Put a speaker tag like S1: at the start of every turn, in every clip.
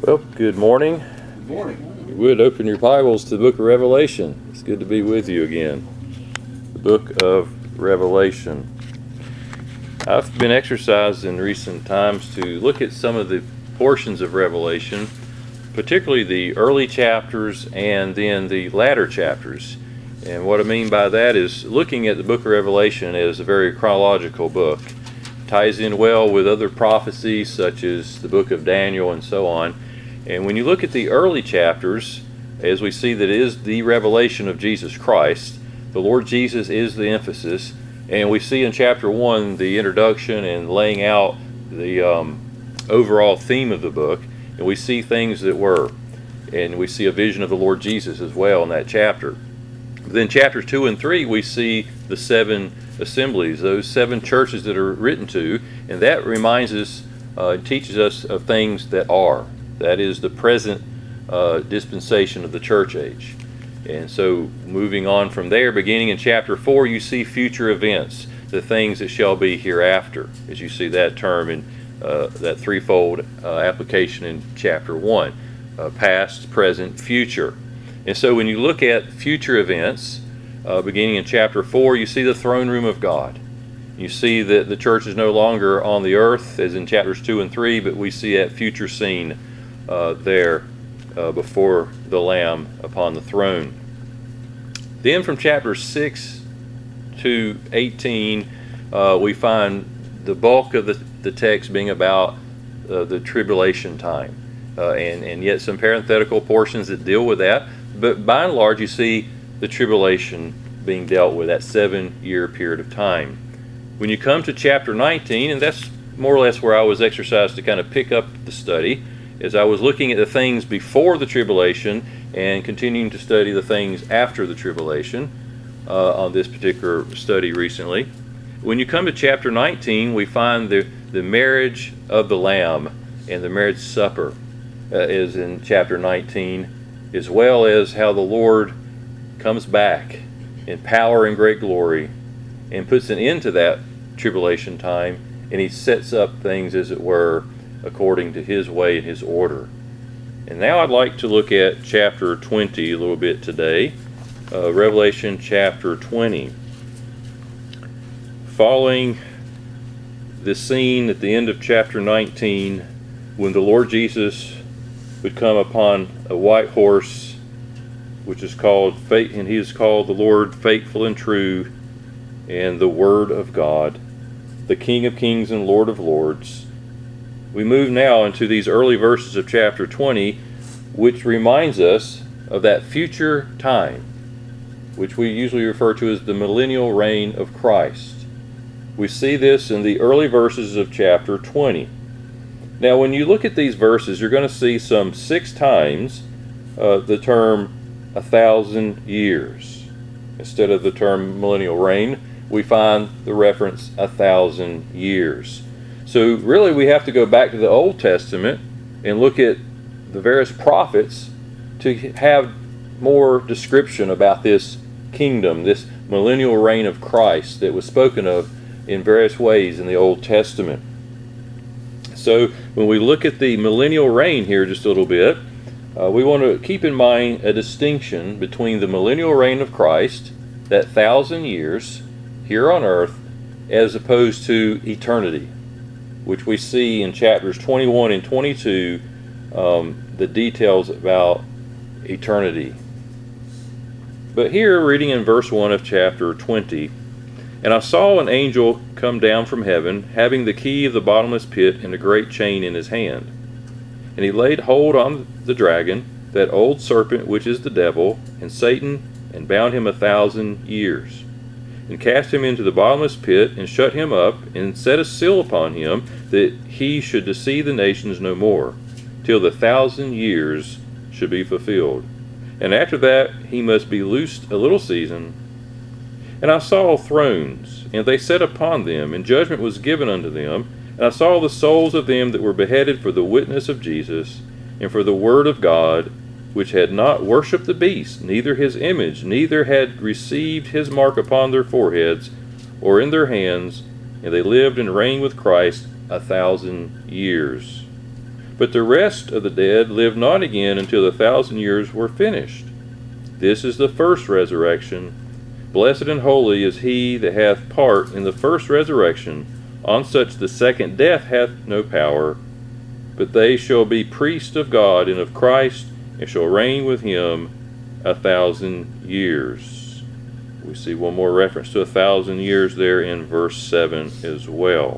S1: Well, good morning.
S2: Good morning.
S1: You would open your Bibles to the book of Revelation. It's good to be with you again. The book of Revelation. I've been exercised in recent times to look at some of the portions of Revelation, particularly the early chapters and then the latter chapters. And what I mean by that is looking at the book of Revelation as a very chronological book. It ties in well with other prophecies such as the book of Daniel and so on. And when you look at the early chapters, as we see that it is the revelation of Jesus Christ, the Lord Jesus is the emphasis, and we see in chapter 1 the introduction and laying out the overall theme of the book, and we see things that were, and we see a vision of the Lord Jesus as well in that chapter. Then chapters 2 and 3 we see the 7 assemblies, those 7 churches that are written to, and that reminds us, teaches us of things that are. That is the present dispensation of the church age. And so moving on from there, beginning in chapter 4, you see future events, the things that shall be hereafter, as you see that term in that threefold application in chapter 1, past, present, future. And so when you look at future events, beginning in chapter 4, you see the throne room of God. You see that the church is no longer on the earth, as in chapters 2 and 3, but we see that future scene there before the Lamb upon the throne. Then from chapter 6 to 18, we find the bulk of the text being about the tribulation time, and yet some parenthetical portions that deal with that. But by and large, you see the tribulation being dealt with, that 7-year period of time. When you come to chapter 19, and that's more or less where I was exercised to kind of pick up the study, as I was looking at the things before the tribulation and continuing to study the things after the tribulation on this particular study recently. When you come to chapter 19, we find the marriage of the Lamb and the marriage supper is in chapter 19, as well as how the Lord comes back in power and great glory and puts an end to that tribulation time, and he sets up things, as it were, according to his way and his order. And now I'd like to look at chapter 20 a little bit today, Revelation chapter 20. Following the scene at the end of chapter 19, when the Lord Jesus would come upon a white horse, which is called and he is called the Lord faithful and true, and the Word of God, the King of kings and Lord of lords. We move now into these early verses of chapter 20, which reminds us of that future time, which we usually refer to as the millennial reign of Christ. We see this in the early verses of chapter 20. Now, when you look at these verses, you're going to see some 6 times the term 1,000 years. Instead of the term millennial reign, we find the reference 1,000 years. So really we have to go back to the Old Testament and look at the various prophets to have more description about this kingdom, this millennial reign of Christ that was spoken of in various ways in the Old Testament. So when we look at the millennial reign here just a little bit, we want to keep in mind a distinction between the millennial reign of Christ, that 1,000 years here on earth, as opposed to eternity, which we see in chapters 21 and 22, the details about eternity. But here, reading in verse 1 of chapter 20, "And I saw an angel come down from heaven, having the key of the bottomless pit and a great chain in his hand. And he laid hold on the dragon, that old serpent which is the devil, and Satan, and bound him 1,000 years. And cast him into the bottomless pit, and shut him up, and set a seal upon him, that he should deceive the nations no more, till the 1,000 years should be fulfilled. And after that he must be loosed a little season. And I saw thrones, and they sat upon them, and judgment was given unto them. And I saw the souls of them that were beheaded for the witness of Jesus, and for the word of God, which had not worshipped the beast, neither his image, neither had received his mark upon their foreheads or in their hands, and they lived and reigned with Christ 1,000 years. But the rest of the dead live not again until the 1,000 years were finished. This is the first resurrection. Blessed and holy is he that hath part in the first resurrection. On such the second death hath no power. But they shall be priests of God and of Christ, and shall reign with him 1,000 years. We see one more reference to 1,000 years there in verse 7 as well.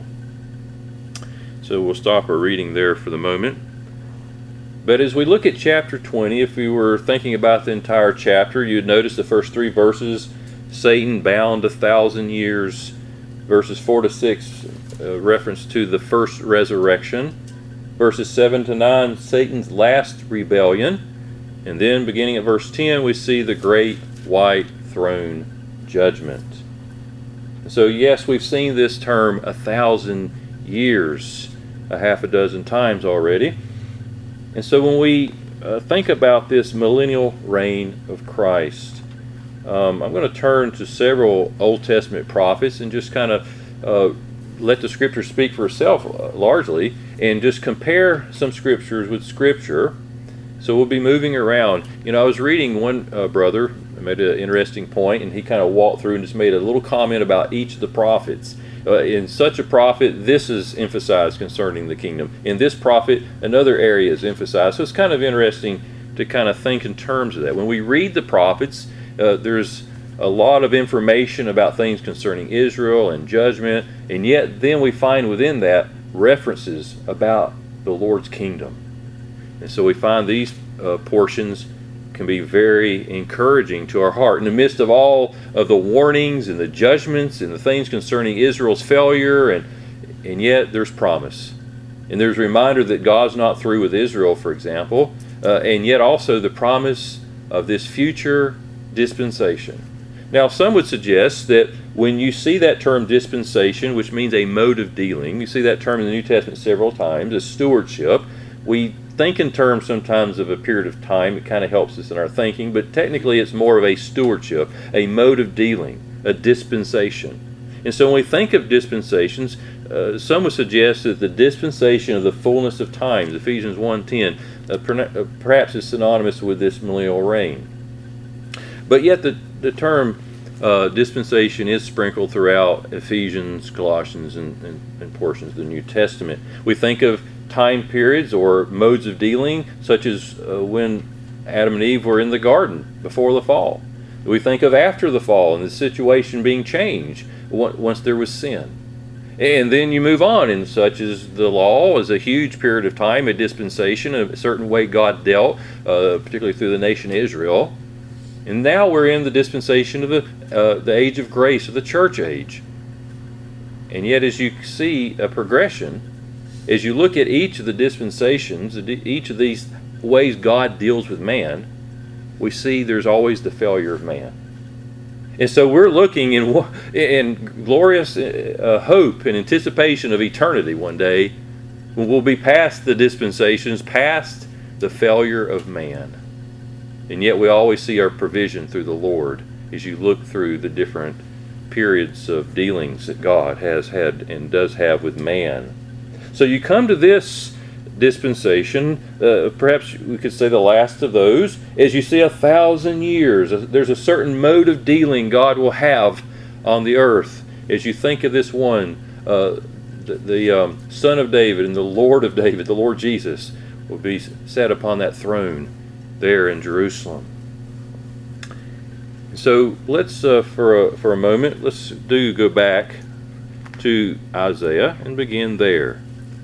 S1: So we'll stop our reading there for the moment. But as we look at chapter 20, if we were thinking about the entire chapter, you'd notice the first 3 verses, Satan bound 1,000 years. Verses 4 to 6, reference to the first resurrection. Verses 7 to 9, Satan's last rebellion. And then beginning at verse 10, we see the great white throne judgment. So yes, we've seen this term 1,000 years a half a dozen times already. And so when we think about this millennial reign of Christ, I'm going to turn to several Old Testament prophets and just kind of let the Scripture speak for itself largely, and just compare some Scriptures with Scripture. So we'll be moving around. I was reading one brother made an interesting point, and he kind of walked through and just made a little comment about each of the prophets. In such a prophet, this is emphasized concerning the kingdom. In this prophet, another area is emphasized. So it's kind of interesting to kind of think in terms of that. When we read the prophets, there's a lot of information about things concerning Israel and judgment, and yet then we find within that references about the Lord's kingdom. And so we find these portions can be very encouraging to our heart. In the midst of all of the warnings and the judgments and the things concerning Israel's failure, and yet there's promise. And there's a reminder that God's not through with Israel, for example, and yet also the promise of this future dispensation. Now, some would suggest that when you see that term dispensation, which means a mode of dealing, you see that term in the New Testament several times, as stewardship, we think in terms sometimes of a period of time. It kind of helps us in our thinking, but technically it's more of a stewardship, a mode of dealing, a dispensation. And so when we think of dispensations, some would suggest that the dispensation of the fullness of times, Ephesians 1:10, perhaps is synonymous with this millennial reign. But yet the term dispensation is sprinkled throughout Ephesians, Colossians, and portions of the New Testament. We think of time periods or modes of dealing, such as when Adam and Eve were in the garden before the fall. We think of after the fall and the situation being changed once there was sin. And then you move on, and such as the law is a huge period of time, a dispensation, a certain way God dealt, particularly through the nation Israel. And now we're in the dispensation of the age of grace, of the church age. And yet as you see a progression, as you look at each of the dispensations, each of these ways God deals with man, we see there's always the failure of man. And so we're looking in glorious hope and anticipation of eternity one day, when we'll be past the dispensations, past the failure of man. And yet we always see our provision through the Lord as you look through the different periods of dealings that God has had and does have with man. So you come to this dispensation, perhaps we could say the last of those, as you see 1,000 years. There's a certain mode of dealing God will have on the earth. As you think of this one, the Son of David and the Lord of David, the Lord Jesus, will be sat upon that throne there in Jerusalem. So let's, for a moment, let's go back to Isaiah and begin there.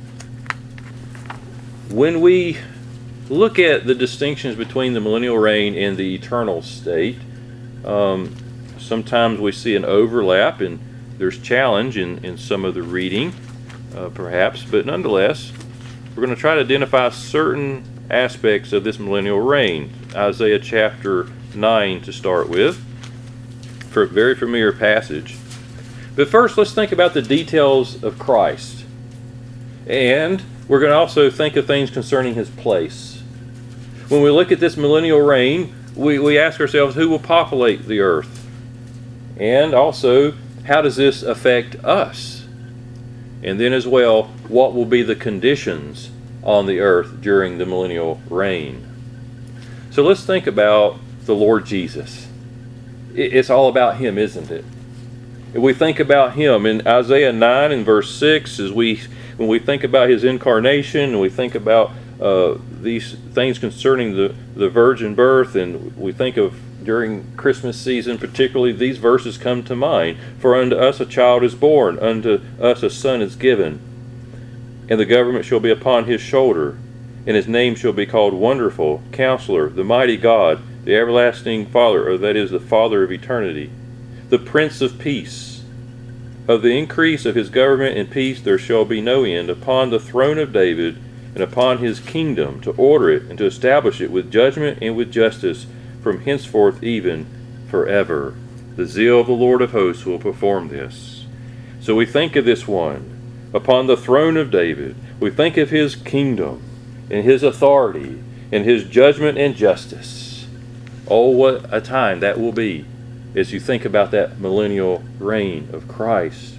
S1: When we look at the distinctions between the millennial reign and the eternal state, sometimes we see an overlap, and there's challenge in some of the reading, perhaps, but nonetheless, we're going to try to identify certain aspects of this millennial reign. Isaiah chapter 9 to start with, for a very familiar passage. But first, let's think about the details of Christ. And we're going to also think of things concerning his place. When we look at this millennial reign, we ask ourselves, who will populate the earth? And also, how does this affect us? And then as well, what will be the conditions on the earth during the millennial reign. So let's think about the Lord Jesus. It's all about Him, isn't it? If we think about Him in Isaiah 9 and verse 6, when we think about His incarnation, and we think about these things concerning the virgin birth, and we think of during Christmas season particularly, these verses come to mind. For unto us a child is born, unto us a son is given, and the government shall be upon His shoulder, and His name shall be called Wonderful, Counselor, the Mighty God, the Everlasting Father, or that is, the Father of eternity, the Prince of Peace. Of the increase of His government and peace there shall be no end, upon the throne of David, and upon His kingdom, to order it and to establish it with judgment and with justice, from henceforth even forever. The zeal of the Lord of hosts will perform this. So we think of this one upon the throne of David. We think of His kingdom and His authority and His judgment and justice. Oh, what a time that will be as you think about that millennial reign of Christ.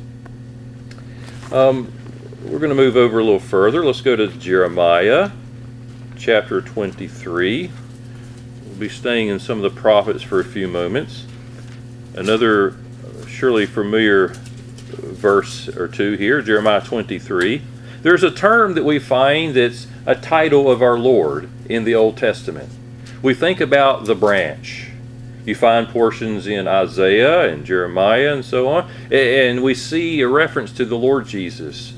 S1: We're going to move over a little further. Let's go to Jeremiah chapter 23. We'll be staying in some of the prophets for a few moments. Another surely familiar verse or two here, Jeremiah 23. There's a term that we find that's a title of our Lord in the Old Testament. We think about the branch. You find portions in Isaiah and Jeremiah and so on, and we see a reference to the Lord Jesus.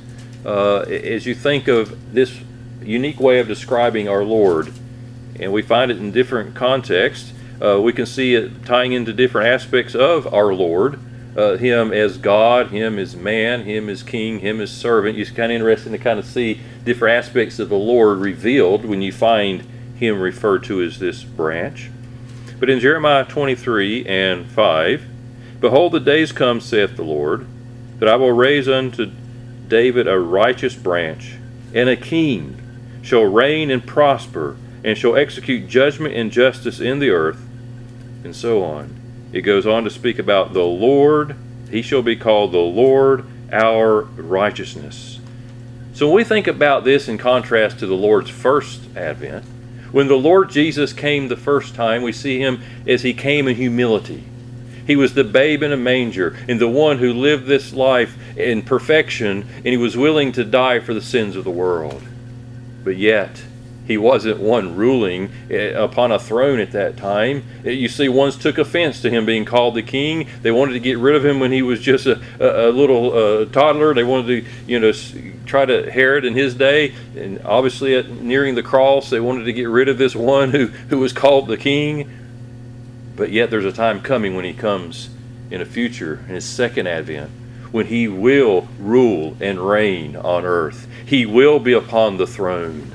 S1: As you think of this unique way of describing our Lord, and we find it in different contexts, we can see it tying into different aspects of our Lord. Him as God, Him as man, Him as king, Him as servant. It's kind of interesting to kind of see different aspects of the Lord revealed when you find Him referred to as this branch. But in Jeremiah 23 and 5, Behold, the days come, saith the Lord, that I will raise unto David a righteous branch, and a king shall reign and prosper, and shall execute judgment and justice in the earth, and so on. It goes on to speak about the Lord. He shall be called the Lord our righteousness. So when we think about this in contrast to the Lord's first advent, when the Lord Jesus came the first time, we see Him as He came in humility. He was the babe in a manger, and the one who lived this life in perfection, and He was willing to die for the sins of the world. But yet, He wasn't one ruling upon a throne at that time. You see, ones took offense to Him being called the king. They wanted to get rid of Him when He was just a little toddler. They wanted to, try to Herod in his day. And obviously, nearing the cross, they wanted to get rid of this one who was called the king. But yet, there's a time coming when He comes in a future, in His second advent, when He will rule and reign on earth. He will be upon the throne.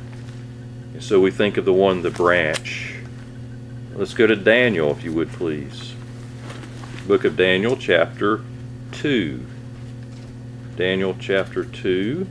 S1: So we think of the one, the branch. Let's go to Daniel, if you would please. Book of Daniel, chapter 2. Daniel, chapter 2.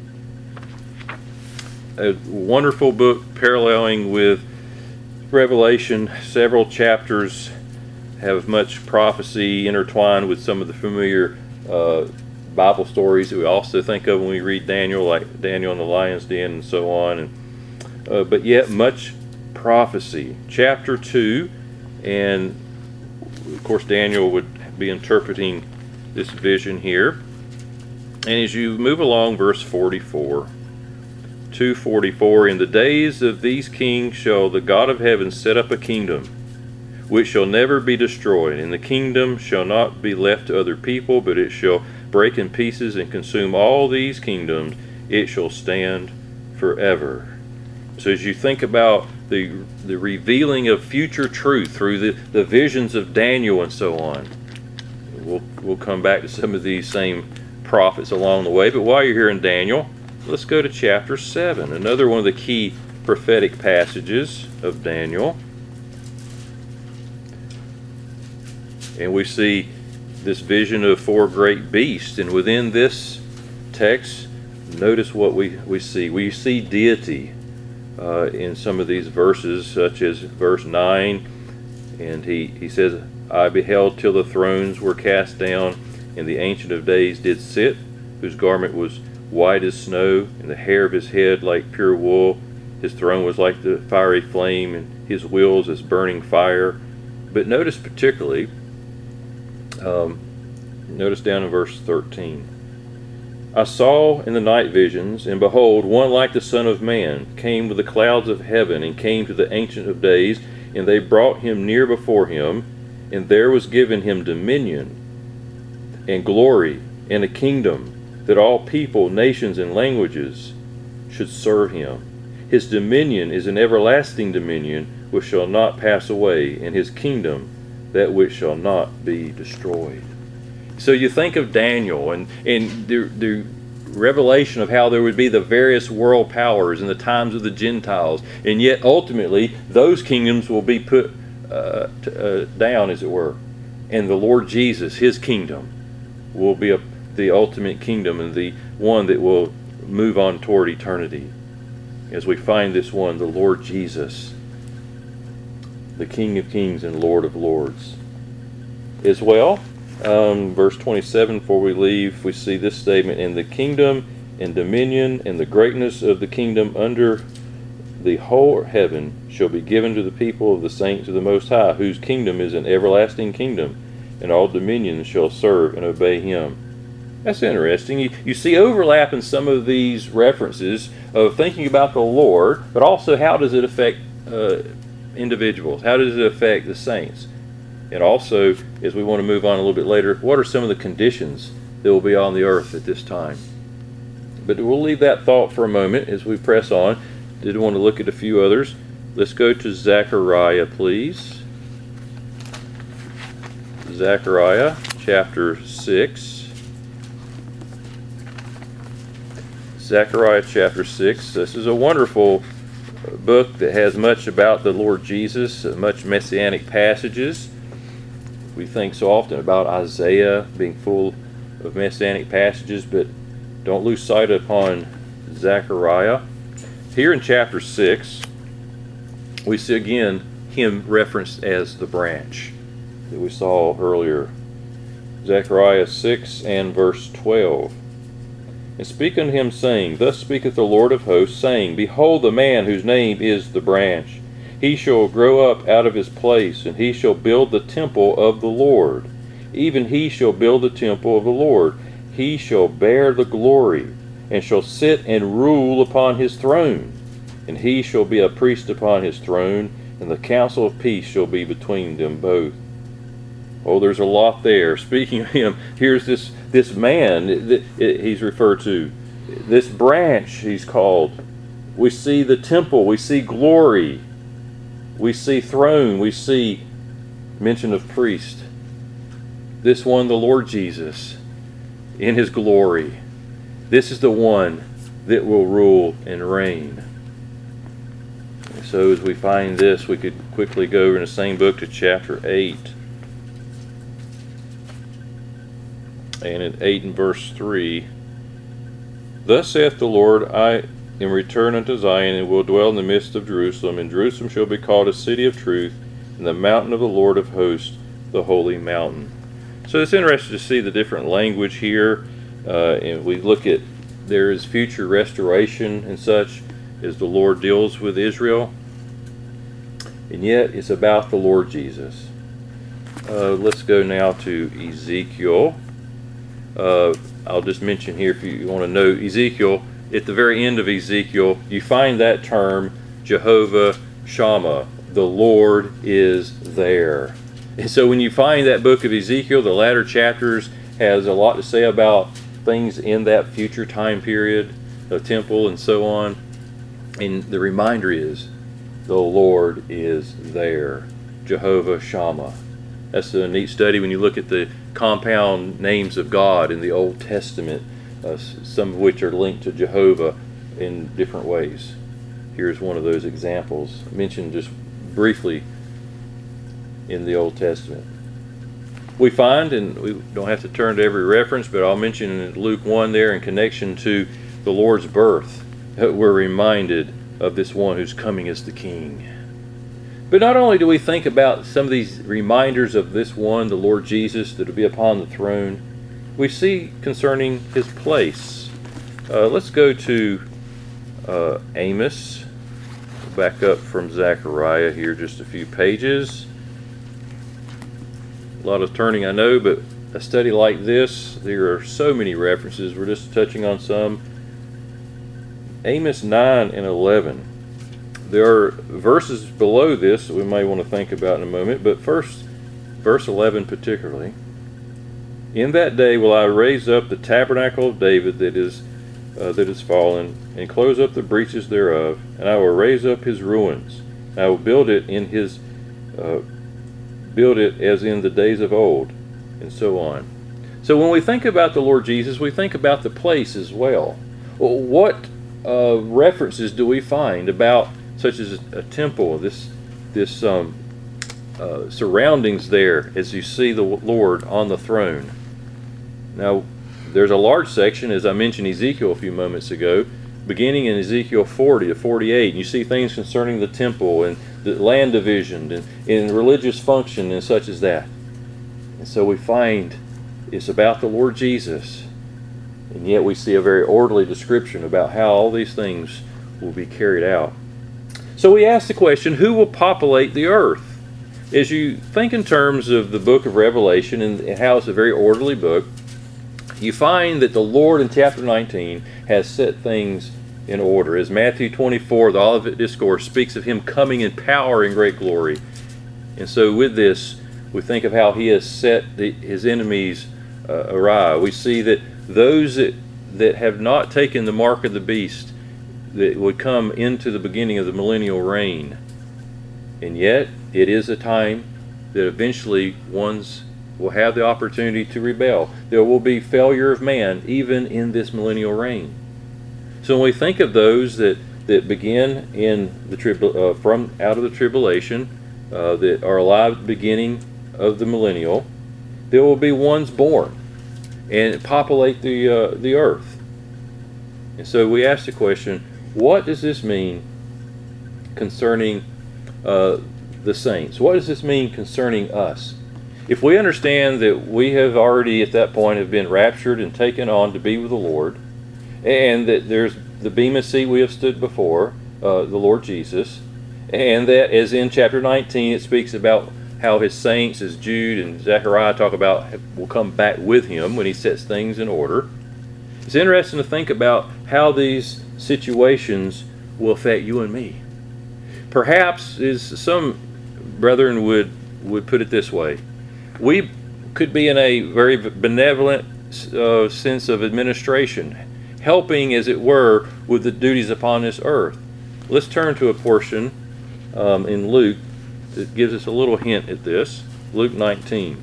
S1: A wonderful book paralleling with Revelation. Several chapters have much prophecy intertwined with some of the familiar Bible stories that we also think of when we read Daniel, like Daniel in the lion's den and so on. But yet much prophecy. Chapter 2, and of course Daniel would be interpreting this vision here. And as you move along, verse 44, 2:44, In the days of these kings shall the God of heaven set up a kingdom, which shall never be destroyed, and the kingdom shall not be left to other people, but it shall break in pieces and consume all these kingdoms. It shall stand forever. So as you think about the revealing of future truth through the visions of Daniel and so on, we'll come back to some of these same prophets along the way. But while you're here in Daniel, let's go to chapter 7, another one of the key prophetic passages of Daniel. And we see this vision of four great beasts. And within this text, notice what we see. We see deity in some of these verses, such as verse 9. And he says, I beheld till the thrones were cast down, and the Ancient of Days did sit, whose garment was white as snow, and the hair of his head like pure wool, His throne was like the fiery flame, and his wheels as burning fire. But notice particularly, notice down in verse 13. I saw in the night visions, and behold, one like the Son of Man came with the clouds of heaven, and came to the Ancient of Days, and they brought him near before him, and there was given him dominion, and glory, and a kingdom, that all people, nations, and languages should serve him. His dominion is an everlasting dominion which shall not pass away, and his kingdom that which shall not be destroyed. So you think of Daniel and the revelation of how there would be the various world powers in the times of the Gentiles, and yet ultimately those kingdoms will be put down, as it were, and the Lord Jesus, his kingdom, will be the ultimate kingdom and the one that will move on toward eternity. As we find this one, the Lord Jesus, the King of Kings and Lord of Lords. As well, verse 27, before we leave, we see this statement, and the kingdom and dominion and the greatness of the kingdom under the whole heaven shall be given to the people of the saints of the Most High, whose kingdom is an everlasting kingdom, and all dominions shall serve and obey him. That's interesting. You see overlap in some of these references of thinking about the Lord, but also how does it affect individuals? How does it affect the saints? And also, as we want to move on a little bit later, what are some of the conditions that will be on the earth at this time? But we'll leave that thought for a moment as we press on. Did want to look at a few others. Let's go to Zechariah, please. Zechariah chapter 6. Zechariah chapter 6. This is a wonderful book that has much about the Lord Jesus, much messianic passages. We think so often about Isaiah being full of messianic passages, but don't lose sight upon Zechariah. Here in chapter 6, we see again him referenced as the branch that we saw earlier. Zechariah 6 and verse 12. And speak unto him, saying, Thus speaketh the Lord of hosts, saying, Behold the man whose name is the branch. He shall grow up out of his place, and he shall build the temple of the Lord. Even he shall build the temple of the Lord. He shall bear the glory, and shall sit and rule upon his throne. And he shall be a priest upon his throne, and the counsel of peace shall be between them both. Oh, there's a lot there. Speaking of him, here's this man that he's referred to. This branch he's called. We see the temple. We see glory. We see throne. We see mention of priest. This one, the Lord Jesus, in his glory. This is the one that will rule and reign. So as we find this, we could quickly go in the same book to chapter 8. And in 8 and verse 3, Thus saith the Lord, I am returned unto Zion, and will dwell in the midst of Jerusalem, and Jerusalem shall be called a city of truth, and the mountain of the Lord of hosts, the holy mountain. So it's interesting to see the different language here. And we look at there is future restoration and such as the Lord deals with Israel. And yet it's about the Lord Jesus. Let's go now to Ezekiel. I'll just mention here, if you want to know Ezekiel, at the very end of Ezekiel, you find that term, Jehovah Shammah, the Lord is there. And so when you find that book of Ezekiel, the latter chapters has a lot to say about things in that future time period, the temple and so on. And the reminder is, the Lord is there, Jehovah Shammah. That's a neat study when you look at the compound names of God in the Old Testament, some of which are linked to Jehovah in different ways. Here's one of those examples, mentioned just briefly in the Old Testament. We find, and we don't have to turn to every reference, but I'll mention in Luke 1 there in connection to the Lord's birth, we're reminded of this one who's coming as the King. But not only do we think about some of these reminders of this one, the Lord Jesus, that will be upon the throne, we see concerning his place. Let's go to Amos Back up from Zechariah here just a few pages. A lot of turning, I know, but a study like this, there are so many references. We're just touching on some. Amos 9 and 11. There are verses below this that we may want to think about in a moment, but first, verse 11 particularly. In that day will I raise up the tabernacle of David that is fallen, and close up the breaches thereof, and I will raise up his ruins. I will build it as in the days of old, and so on. So when we think about the Lord Jesus, we think about the place as well. What references do we find about such as a temple, this surroundings there as you see the Lord on the throne? Now, there's a large section, as I mentioned Ezekiel a few moments ago, beginning in Ezekiel 40 to 48. And you see things concerning the temple and the land division and religious function and such as that. And so we find it's about the Lord Jesus. And yet we see a very orderly description about how all these things will be carried out. So we ask the question, who will populate the earth? As you think in terms of the book of Revelation and how it's a very orderly book, you find that the Lord in chapter 19 has set things in order. As Matthew 24, the Olivet Discourse, speaks of him coming in power and great glory. And so with this, we think of how he has set his enemies awry. We see that those that have not taken the mark of the beast, that would come into the beginning of the millennial reign. And yet, it is a time that eventually ones will have the opportunity to rebel. There will be failure of man even in this millennial reign. So when we think of those that begin in the from out of the tribulation, that are alive at the beginning of the millennial, there will be ones born and populate the earth. And so we ask the question, what does this mean concerning the saints? What does this mean concerning us? If we understand that we have already at that point have been raptured and taken on to be with the Lord, and that there's the bema seat we have stood before, the Lord Jesus, and that as in chapter 19 it speaks about how his saints, as Jude and Zechariah talk about, will come back with him when he sets things in order. It's interesting to think about how these situations will affect you and me. Perhaps, as some brethren would put it this way, we could be in a very benevolent sense of administration, helping, as it were, with the duties upon this earth. Let's turn to a portion in Luke that gives us a little hint at this. Luke 19.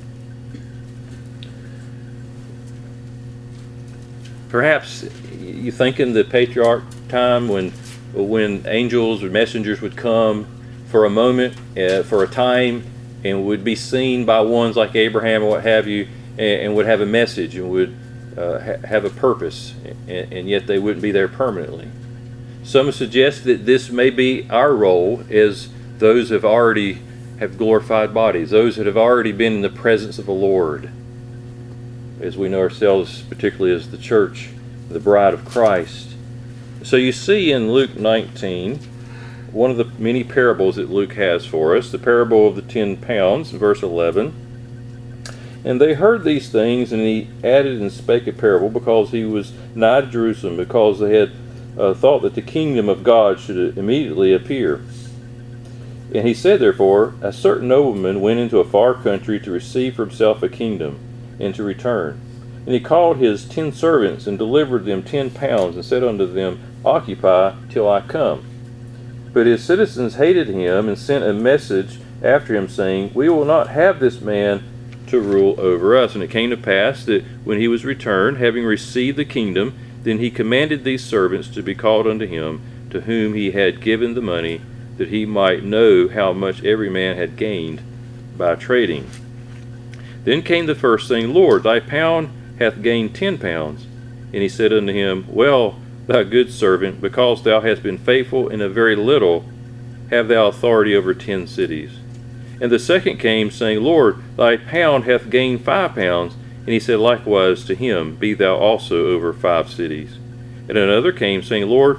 S1: Perhaps you think in the patriarch time when angels or messengers would come for a moment, for a time, and would be seen by ones like Abraham or what have you, and would have a message and would have a purpose, and yet they wouldn't be there permanently. Some suggest that this may be our role as those have already have glorified bodies, those that have already been in the presence of the Lord, as we know ourselves, particularly as the church, the bride of Christ. So you see in Luke 19, one of the many parables that Luke has for us, the parable of the 10 pounds, verse 11. And they heard these things, and he added and spake a parable, because he was nigh to Jerusalem, because they had thought that the kingdom of God should immediately appear. And he said, therefore, a certain nobleman went into a far country to receive for himself a kingdom, and to return. And he called his 10 servants, and delivered them 10 pounds, and said unto them, Occupy till I come. But his citizens hated him, and sent a message after him, saying, We will not have this man to rule over us. And it came to pass that when he was returned, having received the kingdom, then he commanded these servants to be called unto him, to whom he had given the money, that he might know how much every man had gained by trading. Then came the first, saying, Lord, thy pound hath gained 10 pounds. And he said unto him, Well, thou good servant, because thou hast been faithful in a very little, have thou authority over 10 cities. And the second came, saying, Lord, thy pound hath gained 5 pounds. And he said likewise to him, Be thou also over 5 cities. And another came, saying, Lord,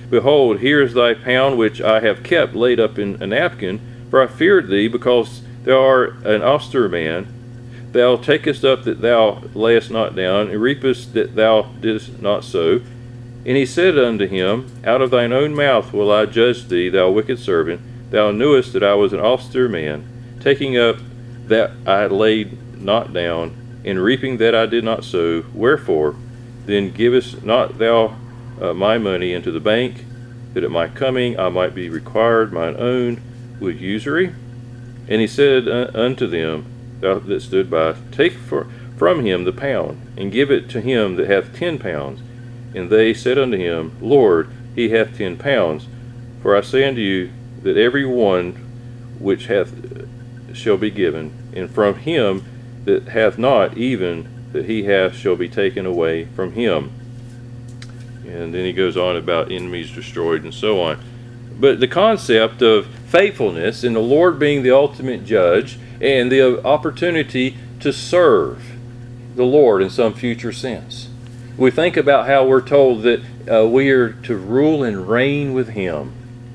S1: Behold, here is thy pound which I have kept laid up in a napkin, for I feared thee, because thou art an austere man. Thou takest up that thou layest not down, and reapest that thou didst not sow. And he said unto him, Out of thine own mouth will I judge thee, thou wicked servant. Thou knewest that I was an austere man, taking up that I laid not down, and reaping that I did not sow. Wherefore then givest not thou my money into the bank, that at my coming I might be required mine own with usury? And he said unto them that stood by, Take from him the pound, and give it to him that hath 10 pounds. And they said unto him, Lord, he hath 10 pounds. For I say unto you, that every one which hath shall be given, and from him that hath not, even that he hath shall be taken away from him. And then he goes on about enemies destroyed and so on. But the concept of faithfulness and the Lord being the ultimate judge, and the opportunity to serve the Lord in some future sense. We think about how we're told that we are to rule and reign with Him.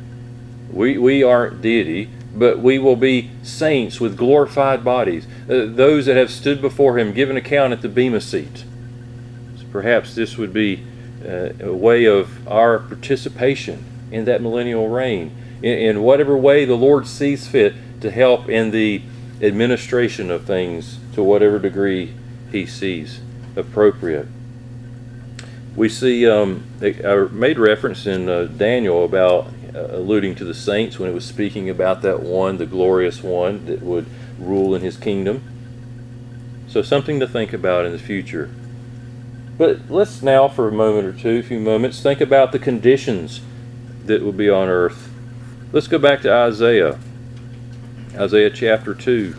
S1: We aren't deity, but we will be saints with glorified bodies, those that have stood before Him, given account at the Bema seat. So perhaps this would be a way of our participation in that millennial reign, in whatever way the Lord sees fit to help in the administration of things to whatever degree He sees appropriate. We see, I made reference in Daniel about alluding to the saints when it was speaking about that one, the glorious one that would rule in His kingdom. So something to think about in the future. But let's now, for a moment or two, a few moments, think about the conditions that will be on earth. Let's go back to Isaiah. Isaiah chapter 2.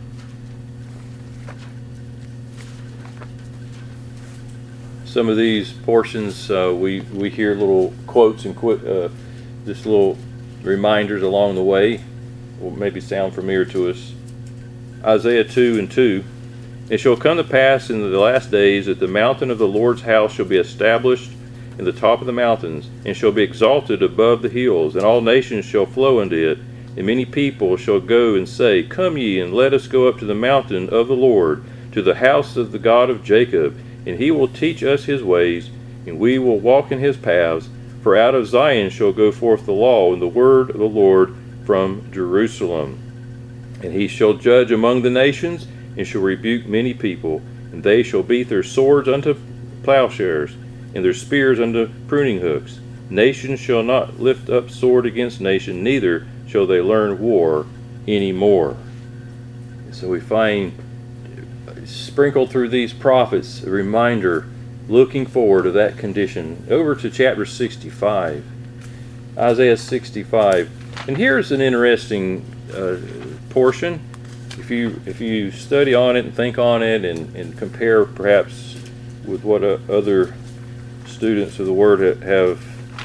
S1: Some of these portions we hear little quotes and just little reminders along the way, will maybe sound familiar to us. Isaiah 2:2. It shall come to pass in the last days that the mountain of the Lord's house shall be established in the top of the mountains, and shall be exalted above the hills, and all nations shall flow unto it. And many people shall go and say, Come ye, and let us go up to the mountain of the Lord, to the house of the God of Jacob, and He will teach us His ways, and we will walk in His paths. For out of Zion shall go forth the law, and the word of the Lord from Jerusalem. And He shall judge among the nations, and shall rebuke many people, and they shall beat their swords unto plowshares, and their spears unto pruning hooks. Nation shall not lift up sword against nation, neither shall they learn war any more. So we find sprinkled through these prophets a reminder looking forward to that condition. Over to chapter 65, Isaiah 65. And here's an interesting portion. If you study on it and think on it and compare perhaps with what other students of the Word have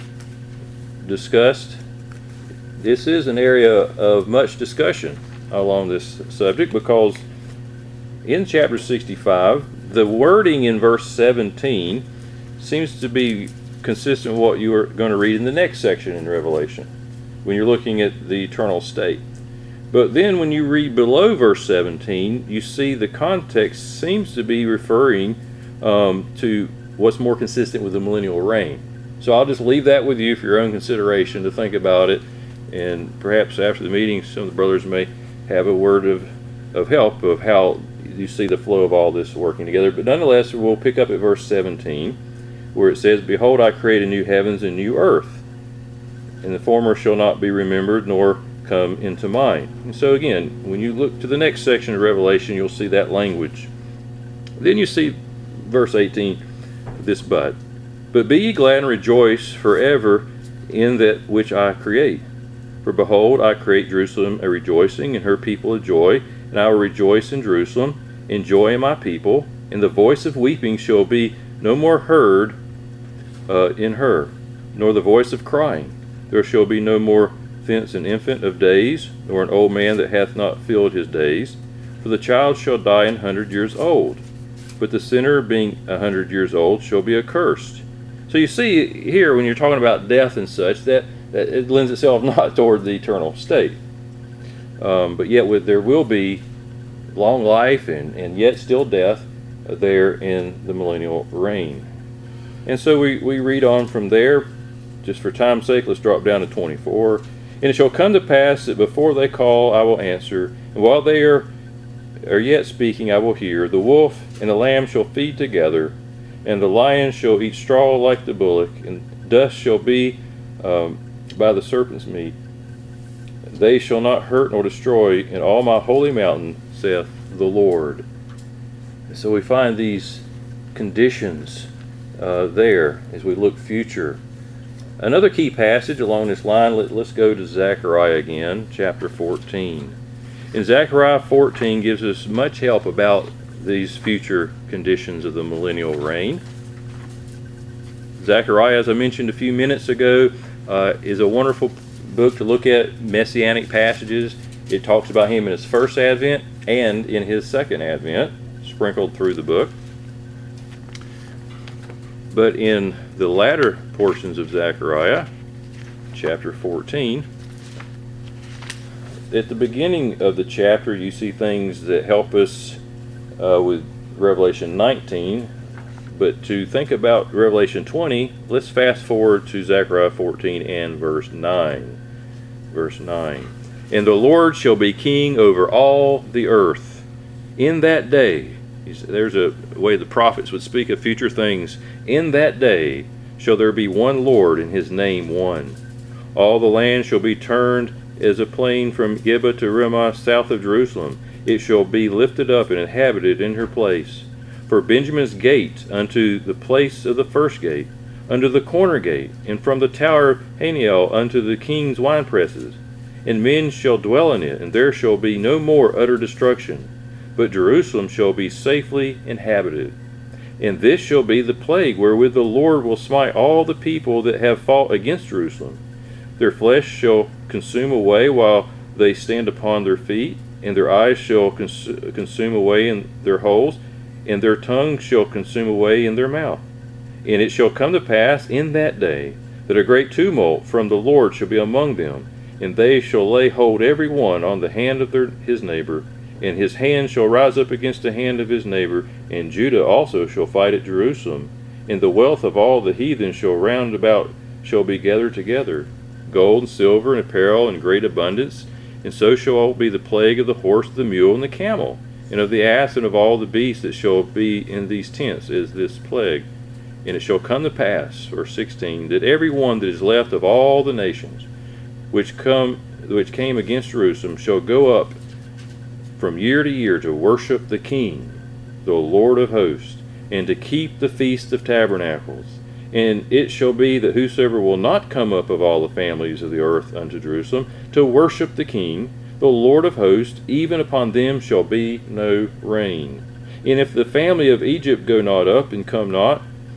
S1: discussed, this is an area of much discussion along this subject, because in chapter 65, the wording in verse 17 seems to be consistent with what you are going to read in the next section in Revelation, when you're looking at the eternal state. But then when you read below verse 17, you see the context seems to be referring to what's more consistent with the millennial reign. So I'll just leave that with you for your own consideration to think about it, and perhaps after the meeting some of the brothers may have a word of help of how you see the flow of all this working together. But nonetheless, we'll pick up at verse 17, where it says, Behold, I create a new heavens and new earth, and the former shall not be remembered, nor come into mind. And so again, when you look to the next section of Revelation, you'll see that language. Then you see verse 18, this but be ye glad and rejoice forever in that which I create. For behold, I create Jerusalem a rejoicing, and her people a joy, and I will rejoice in Jerusalem, and joy in my people, and the voice of weeping shall be no more heard in her, nor the voice of crying. There shall be no more thence an infant of days, nor an old man that hath not filled his days. For the child shall die 100 years old, but the sinner being 100 years old shall be accursed. So you see here, when you're talking about death and such, that it lends itself not toward the eternal state. But yet there will be long life and yet still death there in the millennial reign. And so we read on from there. Just for time's sake, let's drop down to 24. And it shall come to pass that before they call, I will answer, and while they are yet speaking, I will hear. The wolf and the lamb shall feed together, and the lion shall eat straw like the bullock, and dust shall be by the serpent's meat. They shall not hurt nor destroy in all my holy mountain, saith the Lord. So we find these conditions there as we look future. Another key passage along this line, let's go to Zechariah again, chapter 14. And Zechariah 14 gives us much help about these future conditions of the millennial reign. Zechariah, as I mentioned a few minutes ago, is a wonderful book to look at messianic passages. It talks about him in his first advent and in his second advent, sprinkled through the book. But in the latter portions of Zechariah, chapter 14, at the beginning of the chapter, you see things that help us with Revelation 19. But to think about Revelation 20, let's fast forward to Zechariah 14 and verse 9. Verse 9. And the Lord shall be king over all the earth. In that day, there's a way the prophets would speak of future things. In that day shall there be one Lord, and his name one. All the land shall be turned as a plain from Gibeah to Ramah south of Jerusalem. It shall be lifted up and inhabited in her place. For Benjamin's gate unto the place of the first gate, unto the corner gate, and from the tower of Haniel unto the king's winepresses. And men shall dwell in it, and there shall be no more utter destruction. But Jerusalem shall be safely inhabited. And this shall be the plague wherewith the Lord will smite all the people that have fought against Jerusalem. Their flesh shall consume away while they stand upon their feet, and their eyes shall consume away in their holes, and their tongue shall consume away in their mouth. And it shall come to pass in that day that a great tumult from the Lord shall be among them, and they shall lay hold every one on the hand of his neighbor, and his hand shall rise up against the hand of his neighbor, and Judah also shall fight at Jerusalem. And the wealth of all the heathen shall round about shall be gathered together, gold and silver and apparel in great abundance. And so shall be the plague of the horse, the mule, and the camel, and of the ass, and of all the beasts that shall be in these tents is this plague. And it shall come to pass, verse 16, that every one that is left of all the nations which came against Jerusalem shall go up from year to year to worship the King, the Lord of hosts, and to keep the Feast of Tabernacles. And it shall be that whosoever will not come up of all the families of the earth unto Jerusalem to worship the King, the Lord of hosts, even upon them shall be no rain. And if the family of Egypt go not up and come not,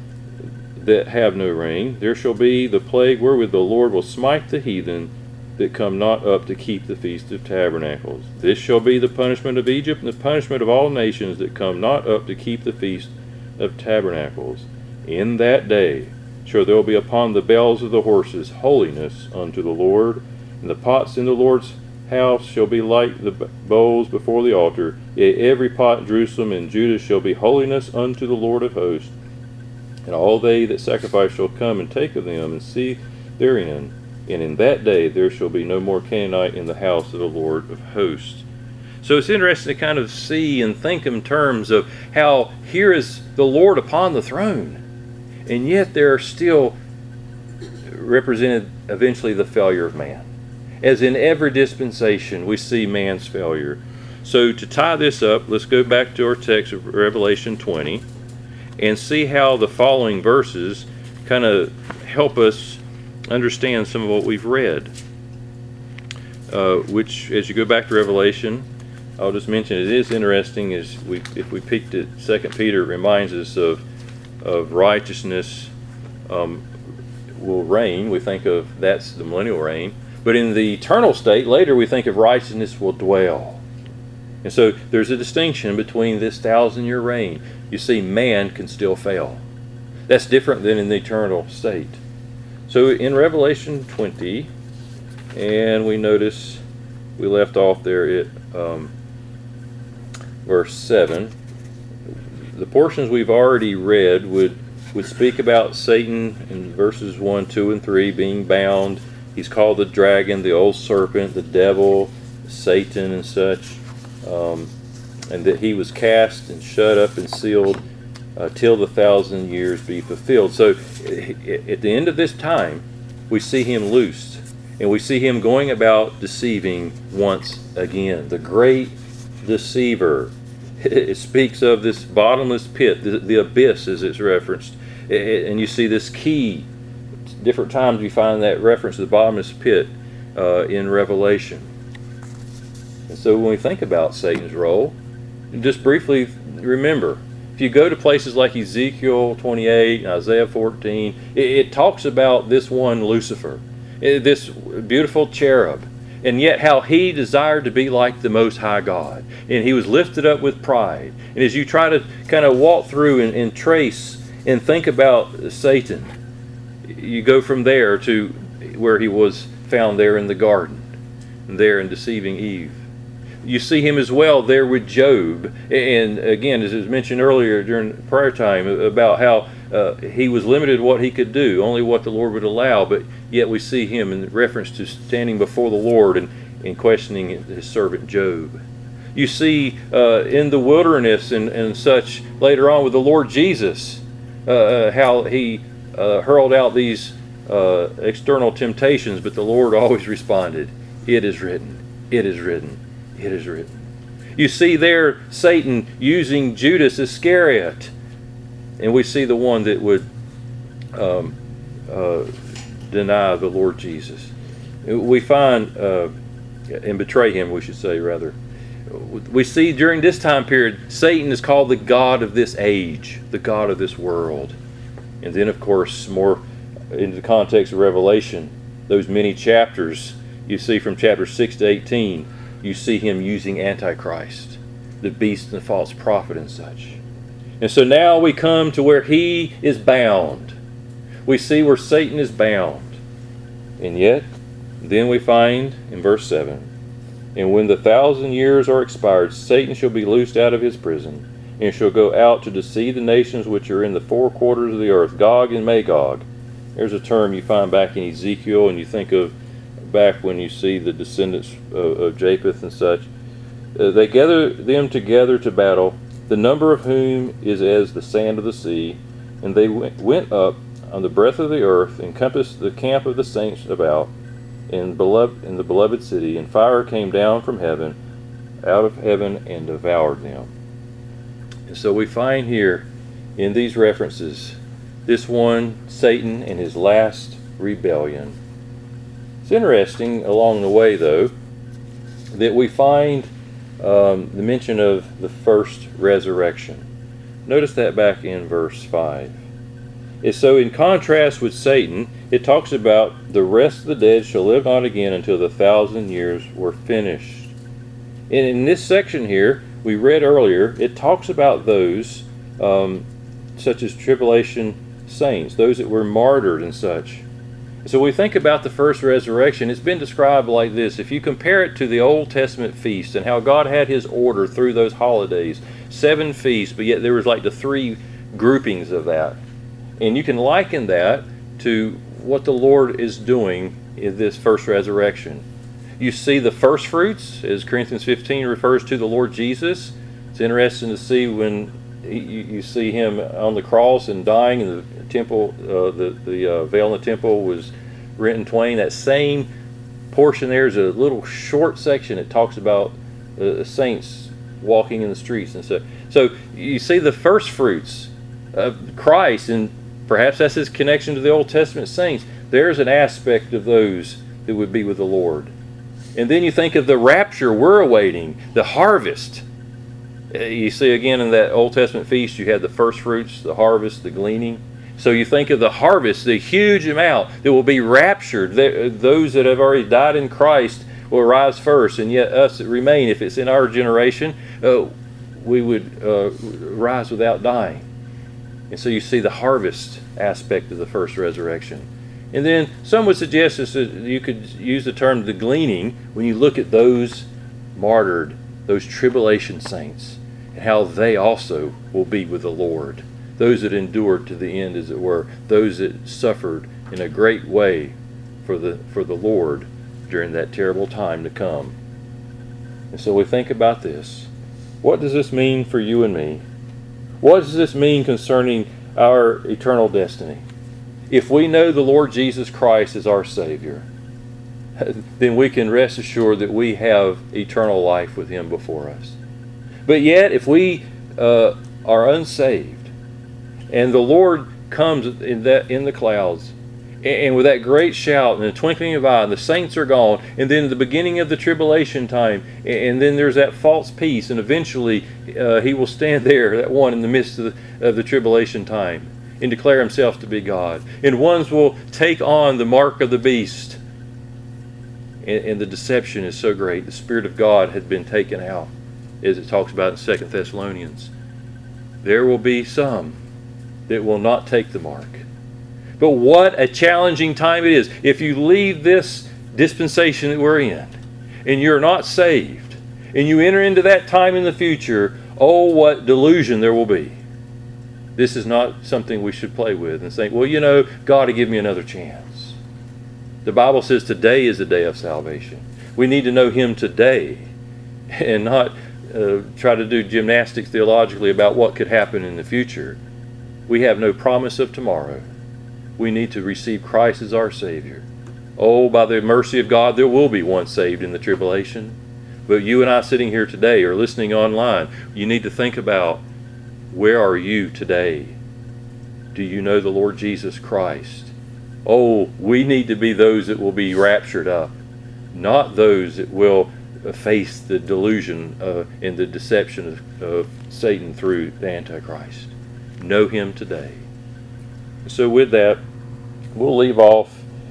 S1: that have no rain, there shall be the plague wherewith the Lord will smite the heathen that come not up to keep the Feast of Tabernacles. This shall be the punishment of Egypt, and the punishment of all nations that come not up to keep the Feast of Tabernacles. In that day shall there be upon the bells of the horses holiness unto the Lord, and the pots in the Lord's house shall be like the bowls before the altar. Yea, every pot in Jerusalem and Judah shall be holiness unto the Lord of hosts. And all they that sacrifice shall come and take of them and see therein. And in that day there shall be no more Canaanite in the house of the Lord of hosts. So it's interesting to kind of see and think in terms of how here is the Lord upon the throne, and yet there are still represented eventually the failure of man. As in every dispensation we see man's failure. So to tie this up, let's go back to our text of Revelation 20 and see how the following verses kind of help us understand some of what we've read. Which, as you go back to Revelation, I'll just mention it is interesting if we peeked at 2 Peter, it reminds us of righteousness will reign. We think of that's the millennial reign. But in the eternal state, later we think of righteousness will dwell. And so there's a distinction between this 1,000-year reign. You see, man can still fail. That's different than in the eternal state. So in Revelation 20, and we notice we left off there at verse 7. The portions we've already read would speak about Satan in verses 1, 2, and 3 being bound. He's called the dragon, the old serpent, the devil, Satan, and such. And that he was cast and shut up and sealed till the 1,000 years be fulfilled. So at the end of this time, we see him loosed. And we see him going about deceiving once again. The great deceiver. It speaks of this bottomless pit, the abyss as it's referenced. And you see this key. Different times we find that reference to the bottomless pit in Revelation. And so when we think about Satan's role, just briefly remember, if you go to places like Ezekiel 28, Isaiah 14, it talks about this one Lucifer, this beautiful cherub, and yet how he desired to be like the Most High God. And he was lifted up with pride. And as you try to kind of walk through and trace and think about Satan, you go from there to where he was found there in the garden, there in deceiving Eve. You see him as well there with Job. And again, as was mentioned earlier during prayer time, about how he was limited what he could do, only what the Lord would allow, but yet we see him in reference to standing before the Lord and questioning his servant Job. You see in the wilderness and such later on with the Lord Jesus, how he hurled out these external temptations, but the Lord always responded, "It is written, it is written, it is written." You see there Satan using Judas Iscariot, and we see the one that would deny the Lord Jesus. We find, and betray him, we should say rather. We see during this time period, Satan is called the god of this age, the god of this world. And then, of course, more into the context of Revelation, those many chapters you see from chapter 6 to 18, you see him using Antichrist, the beast and the false prophet and such. And so now we come to where he is bound. We see where Satan is bound. And yet, then we find in verse 7, "And when the 1,000 years are expired, Satan shall be loosed out of his prison, and shall go out to deceive the nations which are in the four quarters of the earth, Gog and Magog." There's a term you find back in Ezekiel, and you think of back when you see the descendants of Japheth and such. They gather them together to battle, the number of whom is as the sand of the sea. And they went up on the breadth of the earth, encompassed the camp of the saints about, in the beloved city, and fire came down from heaven, out of heaven, and devoured them. And so we find here in these references this one, Satan, and his last rebellion. It's interesting along the way, though, that we find the mention of the first resurrection. Notice that back in verse 5. And so in contrast with Satan, it talks about the rest of the dead shall live not again until the 1,000 years were finished. And in this section here, we read earlier, it talks about those such as tribulation saints, those that were martyred and such. So we think about the first resurrection, it's been described like this. If you compare it to the Old Testament feast and how God had his order through those holidays, 7 feasts, but yet there was like the 3 groupings of that. And you can liken that to what the Lord is doing in this first resurrection. You see the first fruits, as Corinthians 15 refers to the Lord Jesus. It's interesting to see when you see him on the cross and dying, and the temple, the veil in the temple was rent in twain. That same portion there is a little short section that talks about saints walking in the streets and stuff. So you see the first fruits of Christ, and perhaps that's his connection to the Old Testament saints. There's an aspect of those that would be with the Lord. And then you think of the rapture we're awaiting, the harvest. You see again in that Old Testament feast, you had the first fruits, the harvest, the gleaning. So you think of the harvest, the huge amount that will be raptured. Those that have already died in Christ will rise first, and yet us that remain, if it's in our generation, we would rise without dying. And so you see the harvest aspect of the first resurrection. And then some would suggest that you could use the term the gleaning when you look at those martyred, those tribulation saints, and how they also will be with the Lord. Those that endured to the end, as it were, those that suffered in a great way for the Lord during that terrible time to come. And so we think about this. What does this mean for you and me? What does this mean concerning our eternal destiny? If we know the Lord Jesus Christ as our Savior, then we can rest assured that we have eternal life with Him before us. But yet, if we are unsaved, and the Lord comes in the clouds, and with that great shout and the twinkling of an eye, and the saints are gone, and then the beginning of the tribulation time, and then there's that false peace, and eventually He will stand there, that one in the midst of the tribulation time, and declare Himself to be God. And ones will take on the mark of the beast, and the deception is so great. The Spirit of God had been taken out, as it talks about in 2 Thessalonians. There will be some that will not take the mark. But what a challenging time it is. If you leave this dispensation that we're in, and you're not saved, and you enter into that time in the future, oh, what delusion there will be. This is not something we should play with and think, well, God will give me another chance. The Bible says today is the day of salvation. We need to know Him today and not try to do gymnastics theologically about what could happen in the future. We have no promise of tomorrow. We need to receive Christ as our Savior. Oh, by the mercy of God, there will be one saved in the tribulation. But you and I sitting here today or listening online, you need to think about, where are you today? Do you know the Lord Jesus Christ? Oh, we need to be those that will be raptured up, not those that will face the delusion and the deception of Satan through the Antichrist. Know Him today. So with that, we'll leave off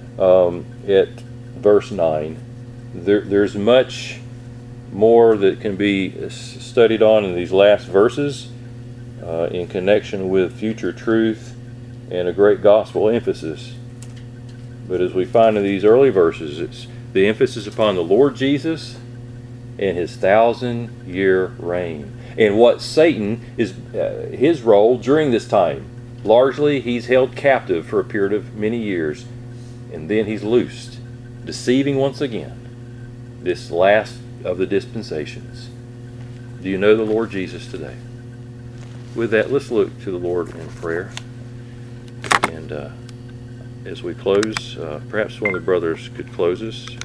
S1: at verse 9. There's much more that can be studied on in these last verses in connection with future truth and a great gospel emphasis. But as we find in these early verses, it's the emphasis upon the Lord Jesus and His 1,000-year reign. And what Satan is, his role during this time. Largely, he's held captive for a period of many years, and then he's loosed, deceiving once again this last of the dispensations. Do you know the Lord Jesus today? With that, let's look to the Lord in prayer. And as we close, perhaps one of the brothers could close us.